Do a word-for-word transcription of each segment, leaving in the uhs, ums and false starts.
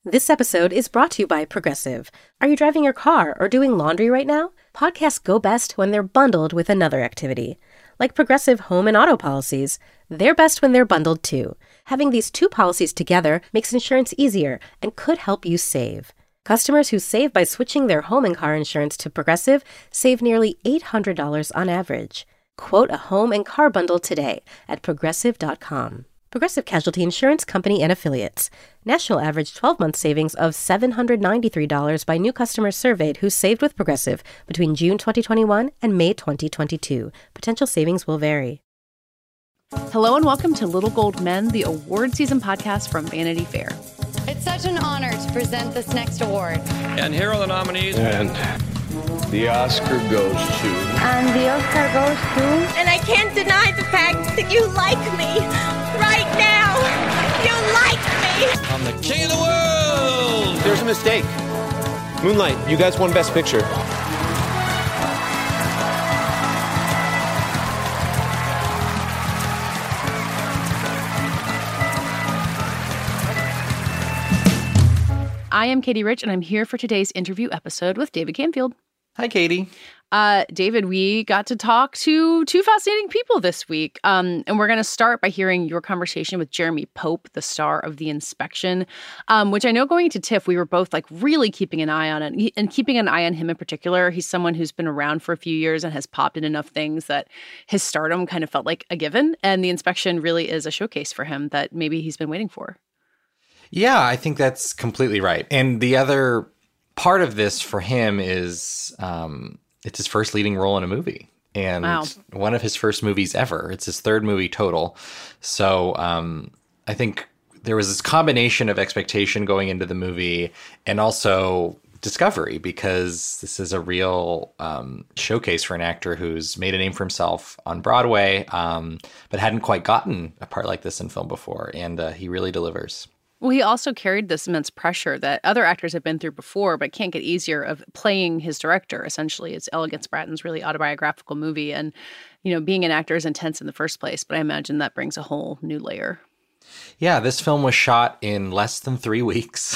This episode is brought to you by Progressive. Are you driving your car or doing laundry right now? Podcasts go best when they're bundled with another activity. Like Progressive home and auto policies, they're best when they're bundled too. Having these two policies together makes insurance easier and could help you save. Customers who save by switching their home and car insurance to Progressive save nearly eight hundred dollars on average. Quote a home and car bundle today at progressive dot com. Progressive Casualty Insurance Company and Affiliates. National average twelve-month savings of seven hundred ninety-three dollars by new customers surveyed who saved with Progressive between June twenty twenty-one and May twenty twenty-two. Potential savings will vary. Hello and welcome to Little Gold Men, the award season podcast from Vanity Fair. It's such an honor to present this next award. And here are the nominees. And the Oscar goes to... And the Oscar goes to... And I can't deny the fact that you like me. Right now, you like me. I'm the king of the world. There's a mistake. Moonlight, you guys won Best Picture. I am Katie Rich, and I'm here for today's interview episode with David Canfield. Hi, Katie. Uh, David, we got to talk to two fascinating people this week. Um, and we're going to start by hearing your conversation with Jeremy Pope, the star of The Inspection, um, which I know going to TIFF, we were both like really keeping an eye on it. And keeping an eye on him in particular, he's someone who's been around for a few years and has popped in enough things that his stardom kind of felt like a given. And The Inspection really is a showcase for him that maybe he's been waiting for. Yeah, I think that's completely right. And the other part of this for him is um, it's his first leading role in a movie. And wow. One of his first movies ever. It's his third movie total. So um, I think there was this combination of expectation going into the movie and also discovery, because this is a real um, showcase for an actor who's made a name for himself on Broadway, um, but hadn't quite gotten a part like this in film before. And uh, he really delivers. Well, he also carried this immense pressure that other actors have been through before, but can't get easier, of playing his director, essentially. It's Elegance Bratton's really autobiographical movie. And, you know, being an actor is intense in the first place, but I imagine that brings a whole new layer. Yeah, this film was shot in less than three weeks,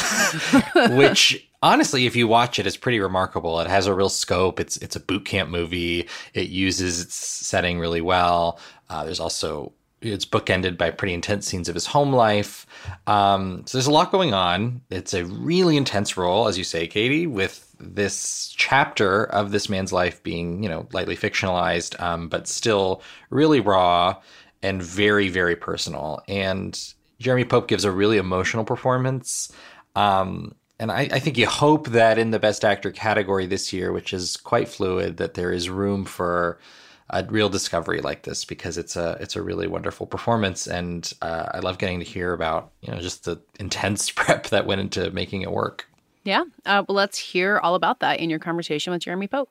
which honestly, if you watch it, is pretty remarkable. It has a real scope. It's it's a boot camp movie. It uses its setting really well. Uh, there's also... It's bookended by pretty intense scenes of his home life. Um, so there's a lot going on. It's a really intense role, as you say, Katie, with this chapter of this man's life being, you know, lightly fictionalized, um, but still really raw and very, very personal. And Jeremy Pope gives a really emotional performance. Um, and I, I think you hope that in the Best Actor category this year, which is quite fluid, that there is room for a real discovery like this, because it's a it's a really wonderful performance, and uh, I love getting to hear about, you know, just the intense prep that went into making it work. Yeah, uh, well, let's hear all about that in your conversation with Jeremy Pope.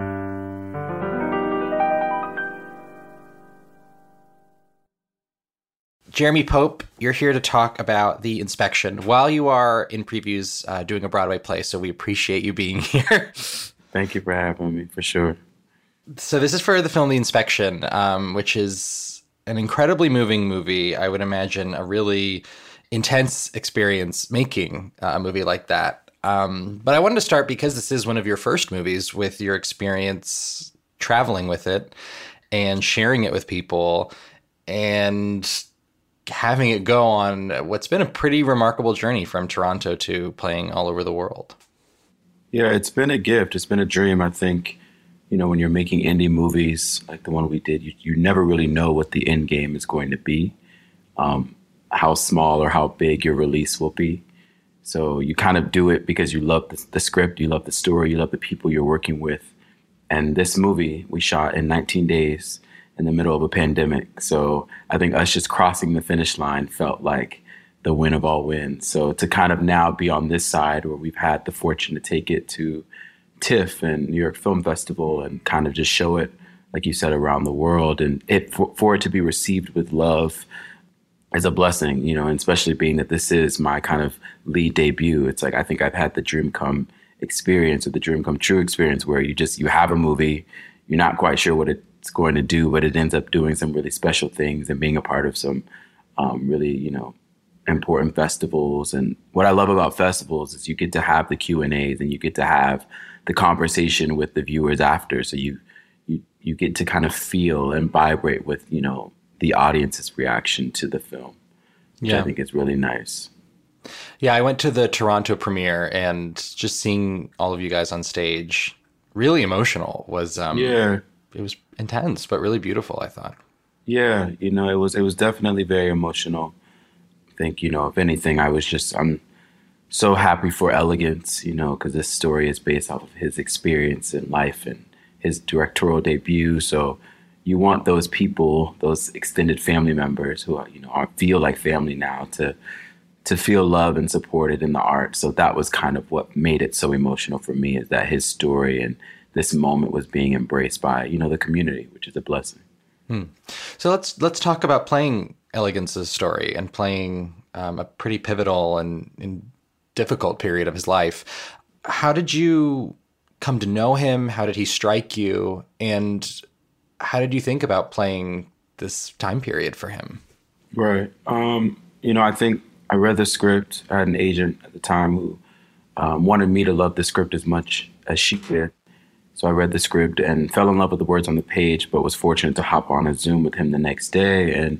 Jeremy Pope, you're here to talk about The Inspection while you are in previews uh, doing a Broadway play, so we appreciate you being here. Thank you for having me, for sure. So this is for the film The Inspection, um, which is an incredibly moving movie. I would imagine a really intense experience making uh, a movie like that. Um, but I wanted to start because this is one of your first movies, with your experience traveling with it and sharing it with people and having it go on what's been a pretty remarkable journey from Toronto to playing all over the world. Yeah, it's been a gift. It's been a dream, I think. You know, when you're making indie movies like the one we did, you, you never really know what the end game is going to be, um, how small or how big your release will be. So you kind of do it because you love the, the script, you love the story, you love the people you're working with. And this movie we shot in nineteen days in the middle of a pandemic. So I think us just crossing the finish line felt like the win of all wins. So to kind of now be on this side where we've had the fortune to take it to TIFF and New York Film Festival and kind of just show it, like you said, around the world, and it for, for it to be received with love is a blessing, you know, and especially being that this is my kind of lead debut. It's like, I think I've had the dream come experience or the dream come true experience where you just, you have a movie, you're not quite sure what it's going to do, but it ends up doing some really special things and being a part of some um, really, you know, important festivals. And what I love about festivals is you get to have the Q and A's and you get to have the conversation with the viewers after. So you you you get to kind of feel and vibrate with, you know, the audience's reaction to the film, which yeah. I think is really nice. Yeah, I went to the Toronto premiere, and just seeing all of you guys on stage, really emotional, was um, yeah, it was intense, but really beautiful, I thought. Yeah, you know, it was it was definitely very emotional. I think, you know, if anything, I was just I'm so happy for Elegance, you know, because this story is based off of his experience in life and his directorial debut. So you want those people, those extended family members who are, you know, are, feel like family now to to feel loved and supported in the art. So that was kind of what made it so emotional for me, is that his story and this moment was being embraced by, you know, the community, which is a blessing. Hmm. So let's let's talk about playing Elegance's story and playing um, a pretty pivotal and, and difficult period of his life. How did you come to know him? How did he strike you? And how did you think about playing this time period for him? Right. Um, you know, I think I read the script. I had an agent at the time who um, wanted me to love the script as much as she did. So I read the script and fell in love with the words on the page, but was fortunate to hop on a Zoom with him the next day. And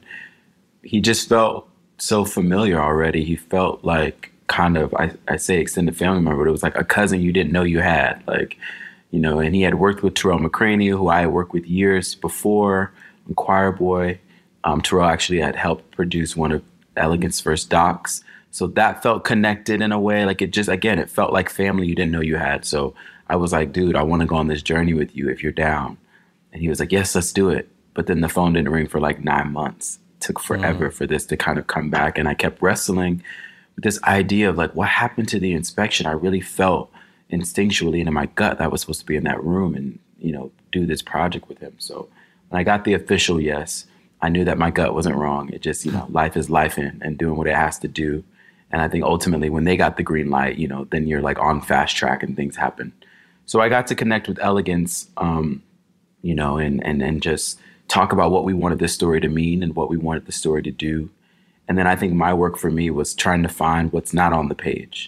he just felt so familiar already. He felt like kind of, I, I say extended family member, but it was like a cousin you didn't know you had. Like, you know, and he had worked with Terrell McCraney, who I had worked with years before on Choir Boy. Um, Terrell actually had helped produce one of Elegance's first docs. So that felt connected in a way. Like it just, again, it felt like family you didn't know you had. So I was like, dude, I want to go on this journey with you if you're down. And he was like, yes, let's do it. But then the phone didn't ring for like nine months. It took forever mm. for this to kind of come back. And I kept wrestling with this idea of like, what happened to the inspection? I really felt instinctually and in my gut that I was supposed to be in that room and, you know, do this project with him. So when I got the official yes, I knew that my gut wasn't wrong. It just, you know, life is life in and doing what it has to do. And I think ultimately when they got the green light, you know, then you're like on fast track and things happen. So I got to connect with Elegance, um, you know, and, and, and just talk about what we wanted this story to mean and what we wanted the story to do. And then I think my work for me was trying to find what's not on the page,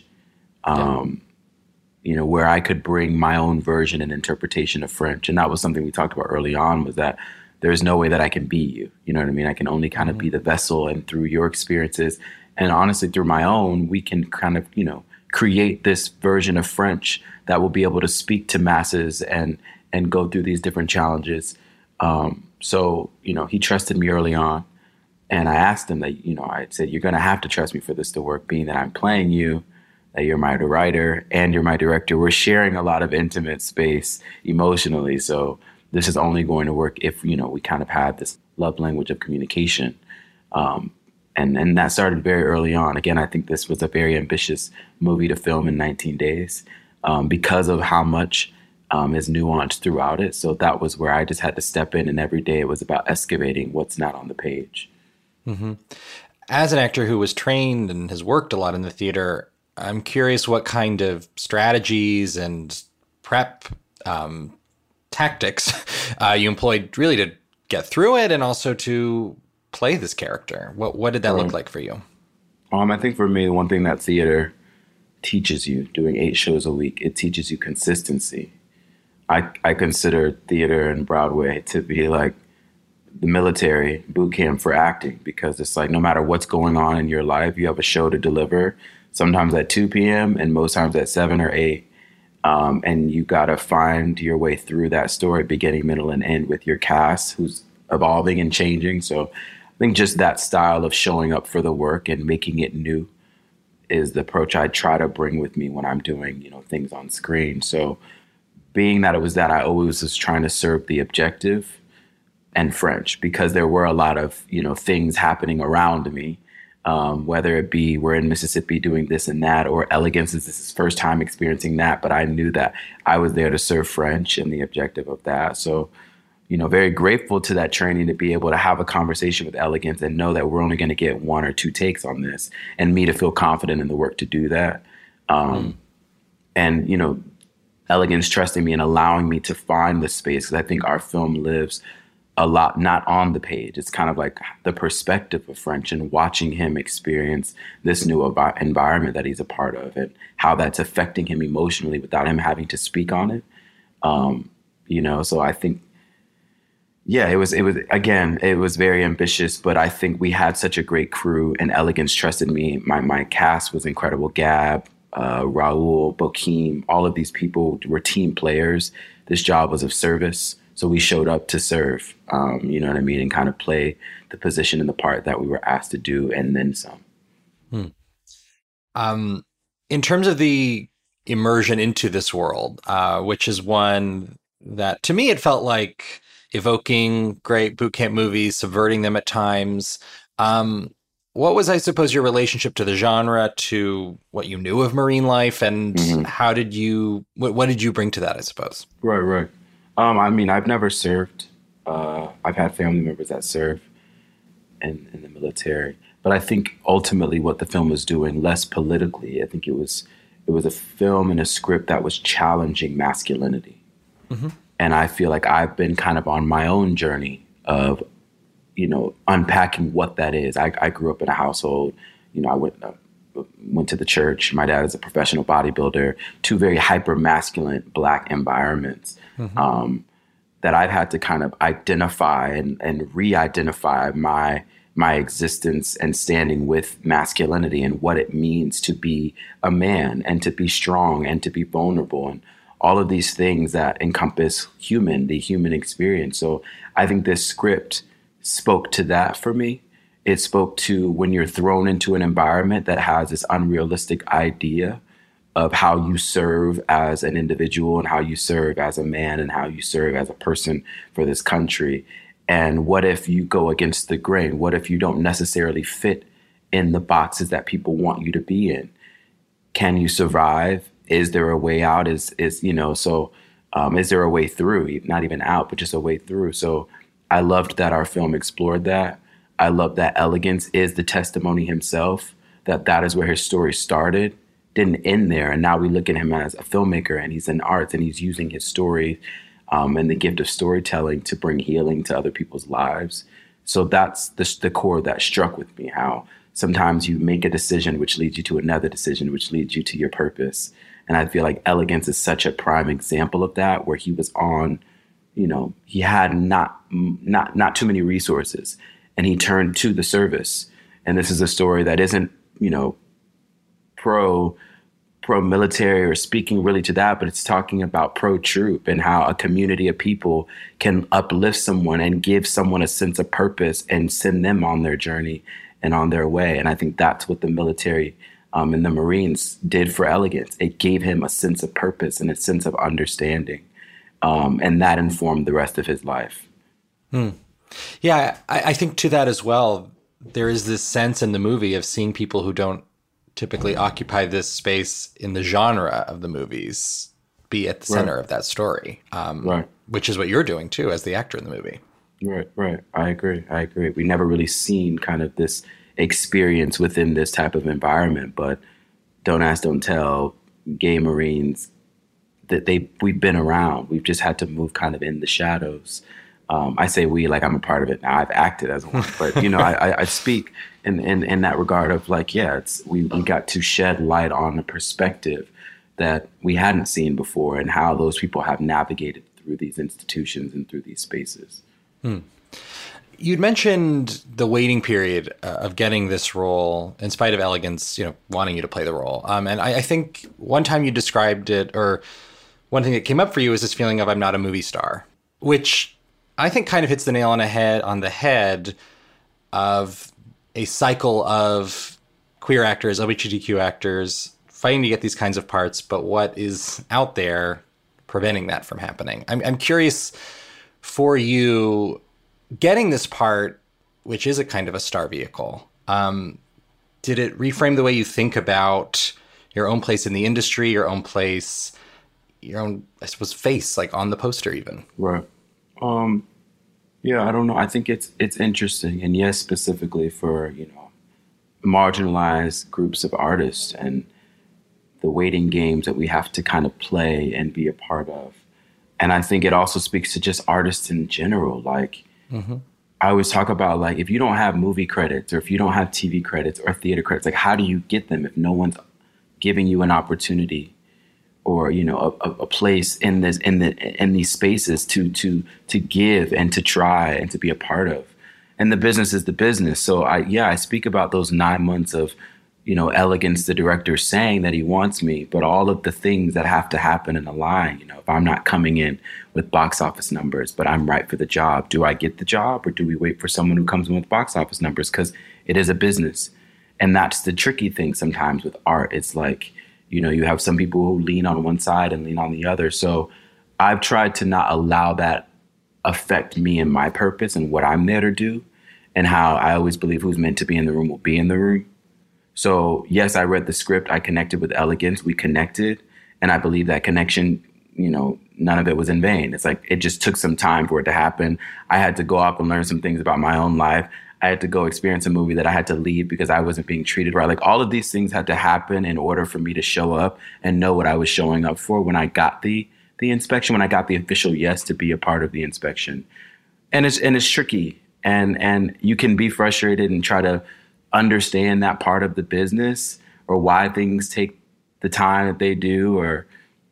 um, yeah. you know, where I could bring my own version and interpretation of French. And that was something we talked about early on, was that there's no way that I can be you. You know what I mean? I can only kind of mm-hmm. be the vessel, and through your experiences and honestly through my own, we can kind of, you know, create this version of French that will be able to speak to masses and and go through these different challenges. Um, so, you know, he trusted me early on. And I asked him that, you know, I said, you're going to have to trust me for this to work, being that I'm playing you, that you're my writer and you're my director. We're sharing a lot of intimate space emotionally. So this is only going to work if, you know, we kind of have this love language of communication. Um, and, and that started very early on. Again, I think this was a very ambitious movie to film in nineteen days um, because of how much um, is nuanced throughout it. So that was where I just had to step in, and every day it was about excavating what's not on the page. Mm-hmm. As an actor who was trained and has worked a lot in the theater, I'm curious what kind of strategies and prep um, tactics uh, you employed really to get through it and also to play this character. What what did that um, look like for you? Um, I think for me, one thing that theater teaches you, doing eight shows a week, it teaches you consistency. I I consider theater and Broadway to be like the military boot camp for acting, because it's like no matter what's going on in your life, you have a show to deliver, sometimes at two p.m. and most times at seven or eight. Um, and you got to find your way through that story, beginning, middle, and end with your cast who's evolving and changing. So I think just that style of showing up for the work and making it new is the approach I try to bring with me when I'm doing, you know, things on screen. So being that it was that, I always was trying to serve the objective and French, because there were a lot of, you know, things happening around me, um, whether it be we're in Mississippi doing this and that, or Elegance is this first time experiencing that. But I knew that I was there to serve French and the objective of that. So, you know, very grateful to that training to be able to have a conversation with Elegance and know that we're only going to get one or two takes on this, and me to feel confident in the work to do that. Um, mm. And, you know, Elegance trusting me and allowing me to find the space, because I think our film lives a lot not on the page. It's kind of like the perspective of French and watching him experience this new envi- environment that he's a part of and how that's affecting him emotionally without him having to speak on it. Um, you know, so I think, yeah, it was, it was, again, it was very ambitious, but I think we had such a great crew and Elegance trusted me. My, my cast was incredible. Gab, uh, Raul, Bokeem, all of these people were team players. This job was of service. So we showed up to serve, um, you know what I mean, and kind of play the position and the part that we were asked to do, and then some. Hmm. Um, in terms of the immersion into this world, uh, which is one that, to me, it felt like evoking great boot camp movies, subverting them at times. Um, what was, I suppose, your relationship to the genre, to what you knew of Marine life, and mm-hmm. how did you, what, what did you bring to that, I suppose? Right, right. Um, I mean, I've never served. Uh, I've had family members that serve in, in the military. But I think ultimately what the film was doing, less politically, I think it was it was a film and a script that was challenging masculinity. Mm-hmm. And I feel like I've been kind of on my own journey of, you know, unpacking what that is. I, I grew up in a household, you know, I went uh, went to the church. My dad is a professional bodybuilder, two very hyper masculine Black environments. Mm-hmm. Um, that I've had to kind of identify and, and re-identify my my existence and standing with masculinity and what it means to be a man and to be strong and to be vulnerable and all of these things that encompass human, the human experience. So I think this script spoke to that for me. It spoke to when you're thrown into an environment that has this unrealistic idea of how you serve as an individual and how you serve as a man and how you serve as a person for this country. And what if you go against the grain? What if you don't necessarily fit in the boxes that people want you to be in? Can you survive? Is there a way out? Is, is you know, so um, is there a way through? Not even out, but just a way through. So I loved that our film explored that. I love that Elegance is the testimony himself, that that is where his story started. Didn't end there. And now we look at him as a filmmaker and he's in arts and he's using his story um, and the gift of storytelling to bring healing to other people's lives. So that's the, the core that struck with me, how sometimes you make a decision which leads you to another decision, which leads you to your purpose. And I feel like Elegance is such a prime example of that, where he was on, you know, he had not not not too many resources and he turned to the service. And this is a story that isn't, you know, pro pro-military or speaking really to that, but it's talking about pro-troop and how a community of people can uplift someone and give someone a sense of purpose and send them on their journey and on their way. And I think that's what the military um, and the Marines did for Elegance. It gave him a sense of purpose and a sense of understanding. Um, and that informed the rest of his life. Hmm. Yeah, I, I think to that as well, there is this sense in the movie of seeing people who don't typically occupy this space in the genre of the movies be at the center right. of that story, um, right. which is what you're doing too as the actor in the movie. Right, right. I agree. I agree. We never really seen kind of this experience within this type of environment, but don't ask, don't tell, gay Marines, that they we've been around. We've just had to move kind of in the shadows. Um, I say we like I'm a part of it now. I've acted as one, but you know, I, I, I speak in, in, in that regard of like, yeah, it's we, we got to shed light on a perspective that we hadn't seen before and how those people have navigated through these institutions and through these spaces. Hmm. You'd mentioned the waiting period uh, of getting this role, in spite of Elegance, you know, wanting you to play the role. Um, and I, I think one time you described it, or one thing that came up for you is this feeling of I'm not a movie star, which I think kind of hits the nail on the head on the head of a cycle of queer actors, L G B T Q actors fighting to get these kinds of parts, but what is out there preventing that from happening? I'm, I'm curious for you, getting this part, which is a kind of a star vehicle, um, did it reframe the way you think about your own place in the industry, your own place, your own, I suppose, face, like on the poster even? Right. Um, yeah, I don't know. I think it's it's interesting. And yes, specifically for, you know, marginalized groups of artists and the waiting games that we have to kind of play and be a part of. And I think it also speaks to just artists in general. Like, mm-hmm. I always talk about, like, if you don't have movie credits or if you don't have T V credits or theater credits, like, how do you get them if no one's giving you an opportunity or, you know, a, a place in this in the in these spaces to to to give and to try and to be a part of? And the business is the business. So I yeah, I speak about those nine months of, you know, Elegance, the director, saying that he wants me, but all of the things that have to happen in a line, you know, if I'm not coming in with box office numbers, but I'm right for the job, do I get the job or do we wait for someone who comes in with box office numbers? Because it is a business. And that's the tricky thing sometimes with art. It's like, you know, you have some people who lean on one side and lean on the other. So I've tried to not allow that affect me and my purpose and what I'm there to do, and how I always believe who's meant to be in the room will be in the room. So yes, I read the script. I connected with Elegance. We connected. And I believe that connection, you know, none of it was in vain. It's like it just took some time for it to happen. I had to go off and learn some things about my own life. I had to go experience a movie that I had to leave because I wasn't being treated right. Like all of these things had to happen in order for me to show up and know what I was showing up for when I got the the inspection, when I got the official yes to be a part of the inspection. And it's and it's tricky. And and you can be frustrated and try to understand that part of the business or why things take the time that they do, or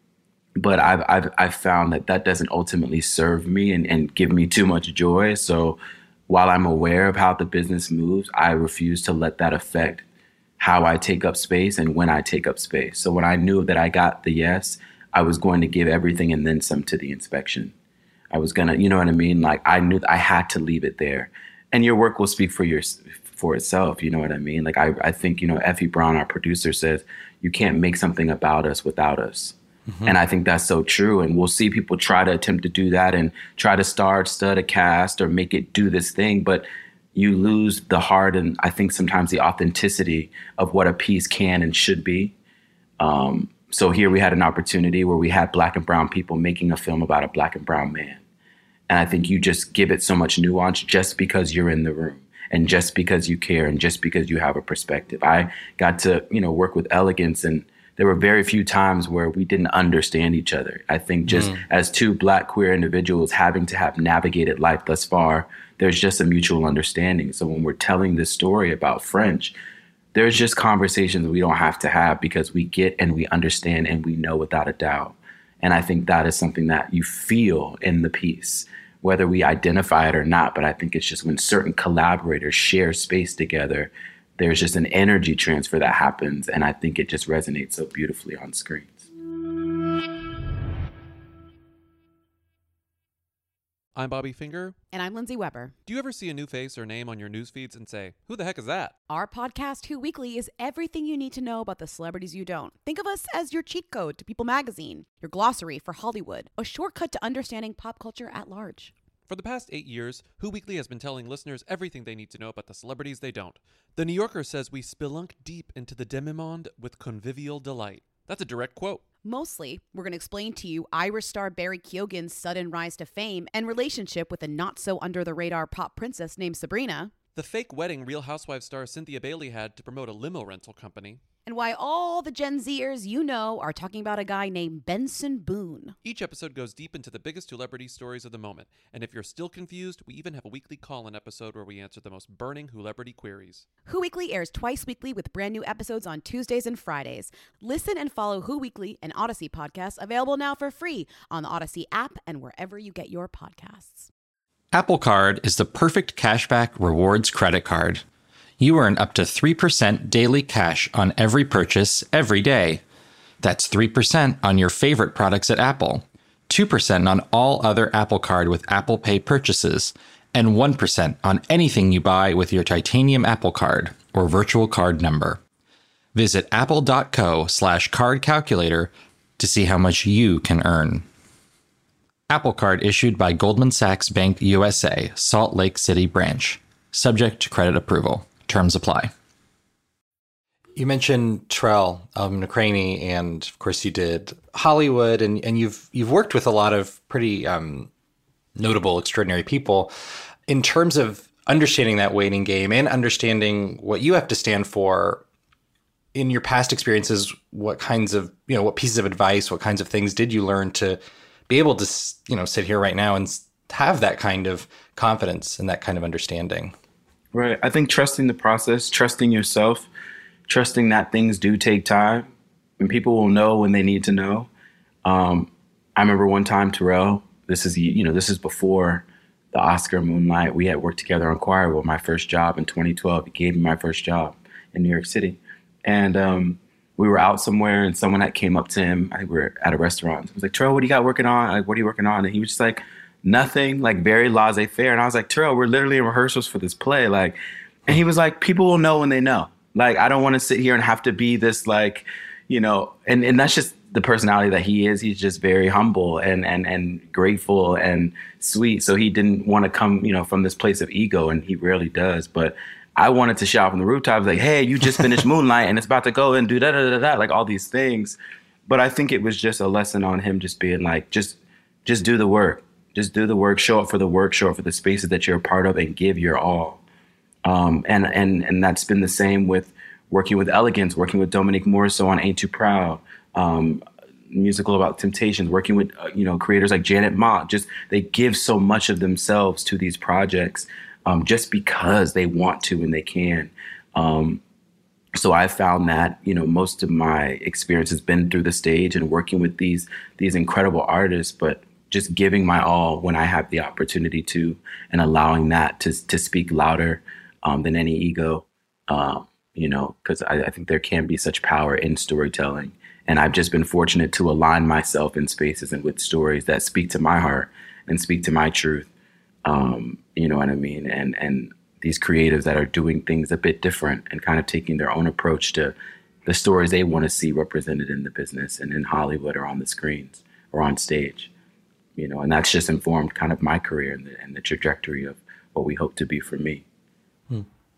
but I've I've I've found that that doesn't ultimately serve me and, and give me too much joy. So while I'm aware of how the business moves, I refuse to let that affect how I take up space and when I take up space. So when I knew that I got the yes, I was going to give everything and then some to the inspection. I was gonna, you know what I mean? Like I knew I had to leave it there, and your work will speak for your for itself. You know what I mean? Like I, I think, you know, Effie Brown, our producer, says you can't make something about us without us. Mm-hmm. And I think that's so true. And we'll see people try to attempt to do that and try to star stud a cast or make it do this thing. But you lose the heart and I think sometimes the authenticity of what a piece can and should be. Um, so here we had an opportunity where we had Black and brown people making a film about a Black and brown man. And I think you just give it so much nuance just because you're in the room and just because you care and just because you have a perspective. I got to, you know, work with Elegance, and there were very few times where we didn't understand each other. I think just mm. as two Black queer individuals having to have navigated life thus far, there's just a mutual understanding. So when we're telling this story about French, there's just conversations we don't have to have because we get and we understand and we know without a doubt. And I think that is something that you feel in the piece, whether we identify it or not. But I think it's just when certain collaborators share space together, there's just an energy transfer that happens. And I think it just resonates so beautifully on screens. I'm Bobby Finger. And I'm Lindsay Weber. Do you ever see a new face or name on your news feeds and say, who the heck is that? Our podcast, Who Weekly, is everything you need to know about the celebrities you don't. Think of us as your cheat code to People magazine, your glossary for Hollywood, a shortcut to understanding pop culture at large. For the past eight years, Who Weekly has been telling listeners everything they need to know about the celebrities they don't. The New Yorker says we spelunk deep into the demi-monde with convivial delight. That's a direct quote. Mostly, we're going to explain to you Irish star Barry Keoghan's sudden rise to fame and relationship with a not-so-under-the-radar pop princess named Sabrina. The fake wedding Real Housewives star Cynthia Bailey had to promote a limo rental company. And why all the Gen Zers you know are talking about a guy named Benson Boone. Each episode goes deep into the biggest celebrity stories of the moment. And if you're still confused, we even have a weekly call-in episode where we answer the most burning celebrity queries. Who Weekly airs twice weekly with brand new episodes on Tuesdays and Fridays. Listen and follow Who Weekly, an Odyssey podcast, available now for free on the Odyssey app and wherever you get your podcasts. Apple Card is the perfect cashback rewards credit card. You earn up to three percent daily cash on every purchase every day. That's three percent on your favorite products at Apple, two percent on all other Apple Card with Apple Pay purchases, and one percent on anything you buy with your titanium Apple Card or virtual card number. Visit apple.co slash card calculator to see how much you can earn. Apple Card issued by Goldman Sachs Bank U S A, Salt Lake City branch. Subject to credit approval. Terms apply. You mentioned Trell um, McCraney, and of course you did Hollywood, and, and you've you've worked with a lot of pretty um, notable, extraordinary people. In terms of understanding that waiting game and understanding what you have to stand for in your past experiences, what kinds of, you know, what pieces of advice, what kinds of things did you learn to be able to, you know, sit here right now and have that kind of confidence and that kind of understanding. Right. I think trusting the process, trusting yourself, trusting that things do take time and people will know when they need to know. Um, I remember one time, Terrell, this is, you know, this is before the Oscar Moonlight. We had worked together on Choir Boy, my first job in twenty twelve. He gave me my first job in New York City. And um, we were out somewhere and someone that came up to him. I think we were at a restaurant. I was like, Terrell, what do you got working on? Like, what are you working on? And he was just like, nothing, like very laissez-faire. And I was like, Terrell, we're literally in rehearsals for this play. Like, and he was like, people will know when they know. Like, I don't want to sit here and have to be this, like, you know, and, and that's just the personality that he is. He's just very humble and, and, and grateful and sweet. So he didn't want to come, you know, from this place of ego, and he rarely does. But I wanted to shout from the rooftops, like, hey, you just finished Moonlight and it's about to go and do da da da da, like all these things. But I think it was just a lesson on him just being like, just, just do the work. Just do the work, show up for the work, show up for the spaces that you're a part of, and give your all. Um, and and and that's been the same with working with Elegance, working with Dominique Morisseau on Ain't Too Proud, um, musical about Temptations, working with uh, you know creators like Janet Mock. Just they give so much of themselves to these projects um, just because they want to and they can. Um, so I found that you know most of my experience has been through the stage and working with these these incredible artists, but just giving my all when I have the opportunity to, and allowing that to to speak louder um, than any ego, um, you know, because I, I think there can be such power in storytelling. And I've just been fortunate to align myself in spaces and with stories that speak to my heart and speak to my truth. Um, you know what I mean? And and these creatives that are doing things a bit different and kind of taking their own approach to the stories they want to see represented in the business and in Hollywood or on the screens or on stage. You know, and that's just informed kind of my career and the, and the trajectory of what we hope to be for me. Hmm.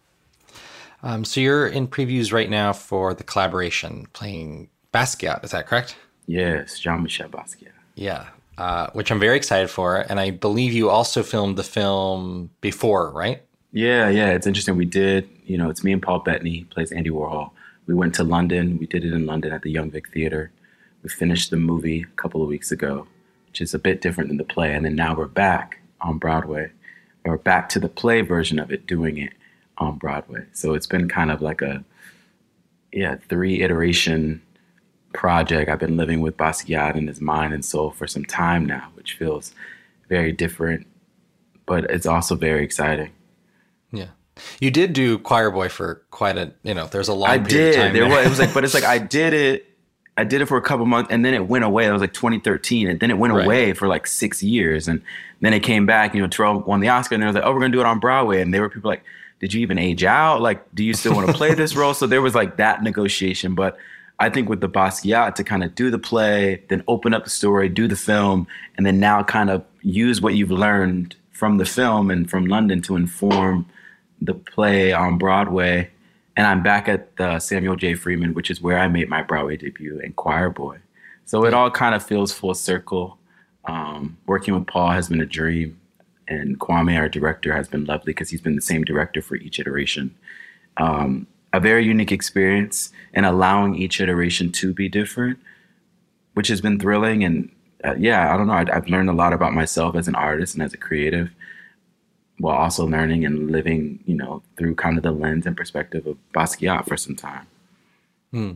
Um, so you're in previews right now for the collaboration playing Basquiat. Is that correct? Yes, Jean-Michel Basquiat. Yeah, uh, which I'm very excited for. And I believe you also filmed the film before, right? Yeah, yeah. It's interesting. We did, you know, it's me and Paul Bettany, plays Andy Warhol. We went to London. We did it in London at the Young Vic Theatre. We finished the movie a couple of weeks ago, which is a bit different than the play. And then now we're back on Broadway, or back to the play version of it, doing it on Broadway. So it's been kind of like a, yeah, three iteration project. I've been living with Basquiat and his mind and soul for some time now, which feels very different, but it's also very exciting. Yeah. You did do Choir Boy for quite a, you know, there's a long I period did. of time there there. was, it was like, but it's like, I did it, I did it for a couple months and then it went away. It was like twenty thirteen. And then it went Right. away for like six years. And then it came back, you know, Terrell won the Oscar and they was like, oh, we're going to do it on Broadway. And there were people like, did you even age out? Like, do you still want to play this role? So there was like that negotiation. But I think with the Basquiat, to kind of do the play, then open up the story, do the film, and then now kind of use what you've learned from the film and from London to inform the play on Broadway. And I'm back at the Samuel J. Freeman, which is where I made my Broadway debut in Choir Boy. So it all kind of feels full circle. Um, working with Paul has been a dream. And Kwame, our director, has been lovely because he's been the same director for each iteration. Um, a very unique experience, and allowing each iteration to be different, which has been thrilling. And uh, yeah, I don't know. I, I've learned a lot about myself as an artist and as a creative, while also learning and living, you know, through kind of the lens and perspective of Basquiat for some time. Hmm.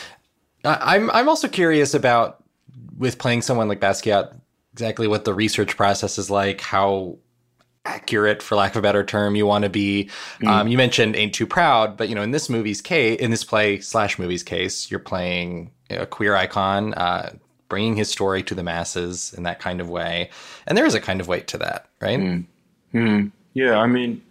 I- I'm I'm also curious about, with playing someone like Basquiat, exactly what the research process is like, how accurate, for lack of a better term, you want to be. Mm. Um, you mentioned Ain't Too Proud, but, you know, in this movie's case, in this play slash movie's case, you're playing a queer icon, uh, bringing his story to the masses in that kind of way. And there is a kind of weight to that, right? Mm. Mm. Yeah, I mean,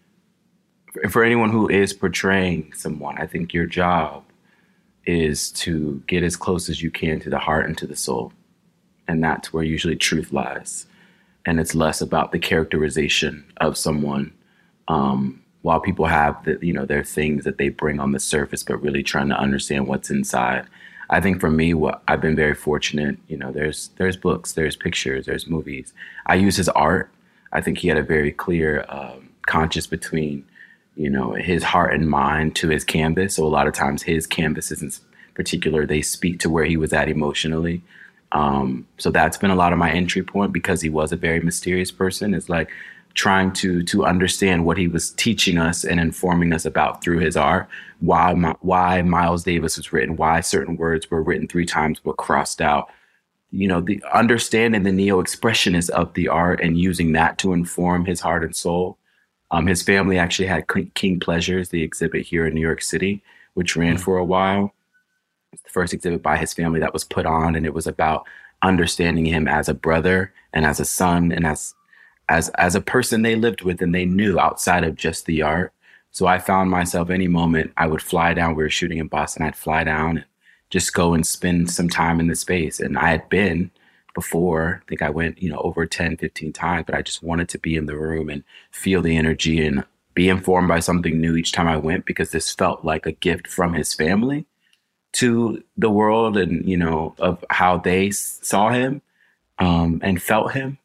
for anyone who is portraying someone, I think your job is to get as close as you can to the heart and to the soul. And that's where usually truth lies. And it's less about the characterization of someone, um, while people have the, you know, their things that they bring on the surface, but really trying to understand what's inside. I think for me, what I've been very fortunate, you know, there's there's books, there's pictures, there's movies. I use his art. I think he had a very clear um, conscience between, you know, his heart and mind to his canvas. So a lot of times his canvases in particular, they speak to where he was at emotionally. Um, so that's been a lot of my entry point, because he was a very mysterious person. It's like trying to to understand what he was teaching us and informing us about through his art, why why Miles Davis was written, why certain words were written three times but crossed out. You know, the understanding the neo-expressionist of the art and using that to inform his heart and soul. Um, his family actually had King Pleasures, the exhibit here in New York City, which ran mm-hmm. for a while. It's the first exhibit by his family that was put on, and it was about understanding him as a brother and as a son and as as as a person they lived with and they knew outside of just the art. So I found myself any moment I would fly down. We were shooting in Boston. I'd fly down and just go and spend some time in the space. And I had been before, I think I went, you know, over ten, fifteen times, but I just wanted to be in the room and feel the energy and be informed by something new each time I went, because this felt like a gift from his family to the world, and, you know, of how they saw him um, and felt him.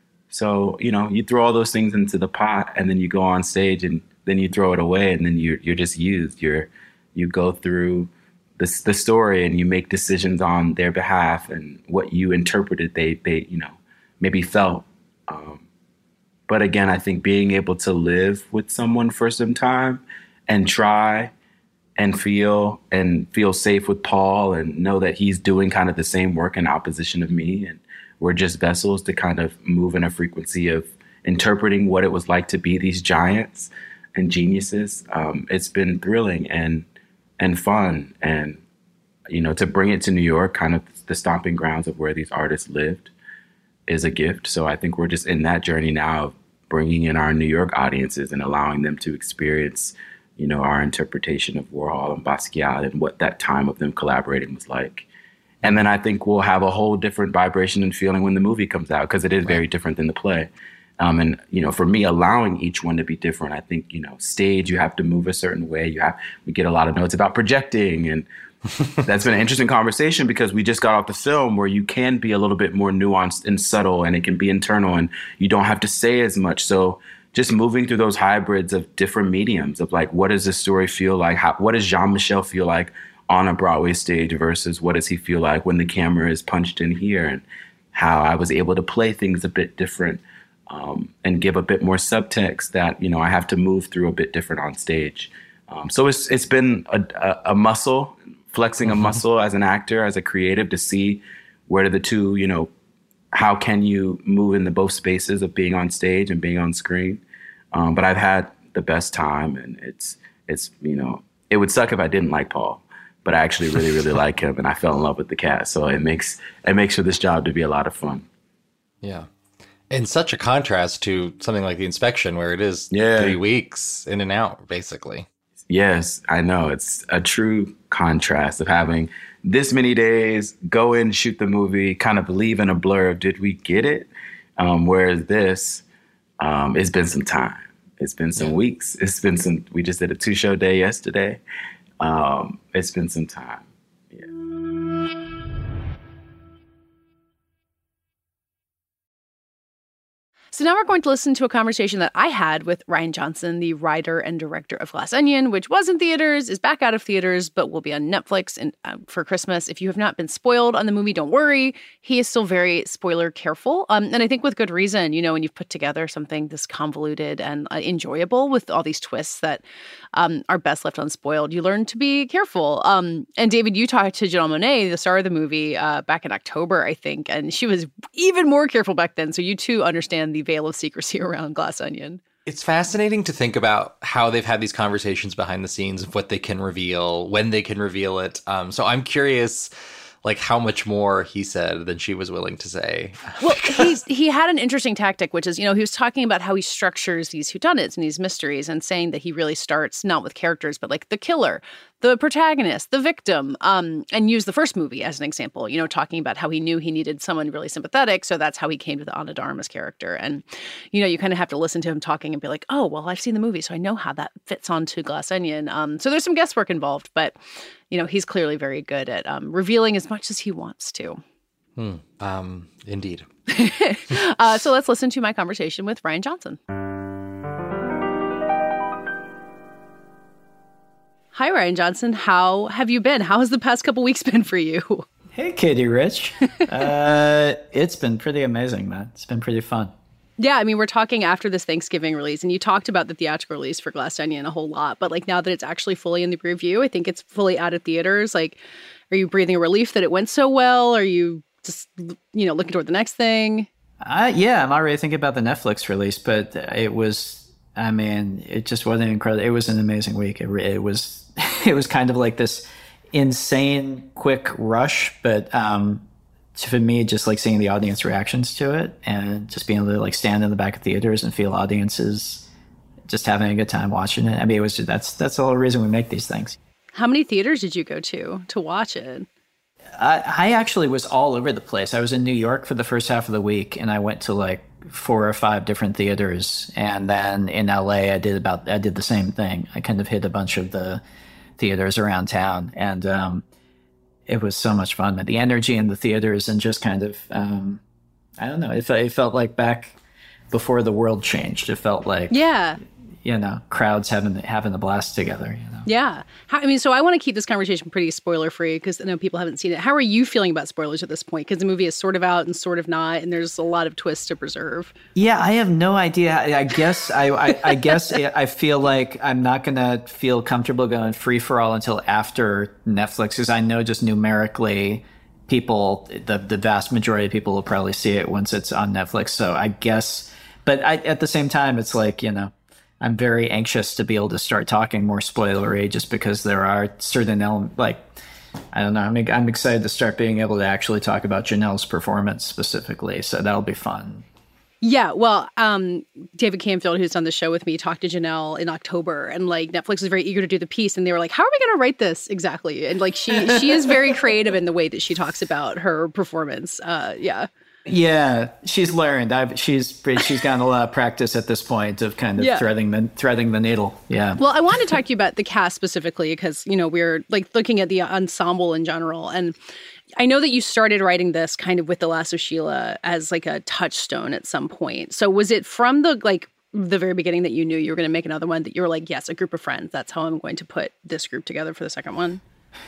So, you know, you throw all those things into the pot, and then you go on stage, and then you throw it away, and then you're, you're just used. You're, you go through the, the story, and you make decisions on their behalf, and what you interpreted, they, they you know, maybe felt. Um, but again, I think being able to live with someone for some time and try and feel and feel safe with Paul, and know that he's doing kind of the same work in opposition of me, and we're just vessels to kind of move in a frequency of interpreting what it was like to be these giants and geniuses. Um, it's been thrilling and and fun, and, you know, to bring it to New York, kind of the stomping grounds of where these artists lived, is a gift. So I think we're just in that journey now of bringing in our New York audiences and allowing them to experience, you know, our interpretation of Warhol and Basquiat and what that time of them collaborating was like. And then I think we'll have a whole different vibration and feeling when the movie comes out, because it is very different than the play. Um, and, you know, for me, allowing each one to be different, I think, you know, stage, you have to move a certain way. You have, we get a lot of notes about projecting, and that's been an interesting conversation, because we just got off the film where you can be a little bit more nuanced and subtle, and it can be internal, and you don't have to say as much. So just moving through those hybrids of different mediums of like, what does this story feel like? How, what does Jean-Michel feel like on a Broadway stage versus what does he feel like when the camera is punched in here, and how I was able to play things a bit different um, and give a bit more subtext that, you know, I have to move through a bit different on stage. Um, so it's it's been a, a, a muscle, flexing mm-hmm. a muscle as an actor, as a creative, to see where do the two, you know, how can you move in the both spaces of being on stage and being on screen. Um, but I've had the best time, and it's, it's, you know, it would suck if I didn't like Paul, but I actually really, really like him, and I fell in love with the cast. So it makes, it makes for this job to be a lot of fun. Yeah. And such a contrast to something like The Inspection, where it is yeah. three weeks in and out, basically. Yes, I know. It's a true contrast of having this many days, go in, shoot the movie, kind of leave in a blur of, did we get it? Um, whereas this, um, it's been some time. It's been some yeah. weeks. It's been some, we just did a two show day yesterday. Um, it's been some time. Yeah. So now we're going to listen to a conversation that I had with Rian Johnson, the writer and director of Glass Onion, which was in theaters, is back out of theaters, but will be on Netflix and uh, for Christmas. If you have not been spoiled on the movie, don't worry. He is still very spoiler careful. Um, and I think with good reason, you know, when you've put together something this convoluted and uh, enjoyable with all these twists that um, are best left unspoiled, you learn to be careful. Um, and David, you talked to Janelle Monáe, the star of the movie, uh, back in October, I think, and she was even more careful back then. So you too understand the veil of secrecy around Glass Onion. It's fascinating to think about how they've had these conversations behind the scenes of what they can reveal, when they can reveal it. Um, so I'm curious, like, how much more he said than she was willing to say. Well, he's, he had an interesting tactic, which is, you know, he was talking about how he structures these whodunits and these mysteries, and saying that he really starts not with characters, but like the killer, the protagonist, the victim, um, and use the first movie as an example, you know, talking about how he knew he needed someone really sympathetic. So that's how he came to the Ana de Armas character. And, you know, you kind of have to listen to him talking and be like, oh, well, I've seen the movie, so I know how that fits onto Glass Onion. Um, so there's some guesswork involved, but, you know, he's clearly very good at um, revealing as much as he wants to. Hmm. Um, indeed. uh, so let's listen to my conversation with Rian Johnson. Hi, Rian Johnson. How have you been? How has the past couple weeks been for you? Hey, Katie Rich. uh, it's been pretty amazing, man. It's been pretty fun. Yeah, I mean, we're talking after this Thanksgiving release, and you talked about the theatrical release for Glass Onion a whole lot, but like now that it's actually fully in the review, I think it's fully out of theaters. Like, are you breathing a relief that it went so well? Are you just, you know, looking toward the next thing? Uh, yeah, I'm already thinking about the Netflix release, but it was, I mean, it just wasn't incredible. It was an amazing week. It, it was, it was kind of like this insane quick rush, but um, for me, just like seeing the audience reactions to it and just being able to like stand in the back of theaters and feel audiences just having a good time watching it. I mean, it was just, that's that's the whole reason we make these things. How many theaters did you go to to watch it? I, I actually was all over the place. I was in New York for the first half of the week, and I went to like four or five different theaters. And then in L A, I did about I did the same thing. I kind of hit a bunch of the theaters around town, and um, it was so much fun. The energy in the theaters and just kind of, um, I don't know, it, it felt like back before the world changed. It felt like, yeah, you know, crowds having having a blast together, you know. Yeah. How, I mean, so I want to keep this conversation pretty spoiler free because I know people haven't seen it. How are you feeling about spoilers at this point? Because the movie is sort of out and sort of not, and there's a lot of twists to preserve. Yeah, I have no idea. I, I guess I, I, I guess I feel like I'm not going to feel comfortable going free for all until after Netflix, because I know just numerically people, the the vast majority of people will probably see it once it's on Netflix. So I guess, but I, at the same time, it's like, you know, I'm very anxious to be able to start talking more spoilery, just because there are certain elements, like, I don't know, I'm, I'm excited to start being able to actually talk about Janelle's performance specifically. So that'll be fun. Yeah, well, um, David Camfield, who's on the show with me, talked to Janelle in October, and like Netflix is very eager to do the piece, and they were like, "How are we going to write this exactly?" And like she she is very creative in the way that she talks about her performance. Uh, yeah. Yeah, she's learned. I've, she's she's gotten a lot of practice at this point of kind of yeah. threading the threading the needle. Yeah. Well, I wanted to talk to you about the cast specifically because, you know, we're like looking at the ensemble in general, and I know that you started writing this kind of with The Last of Sheila as like a touchstone at some point. So was it from the like the very beginning that you knew you were going to make another one that you were like, yes, a group of friends, that's how I'm going to put this group together for the second one?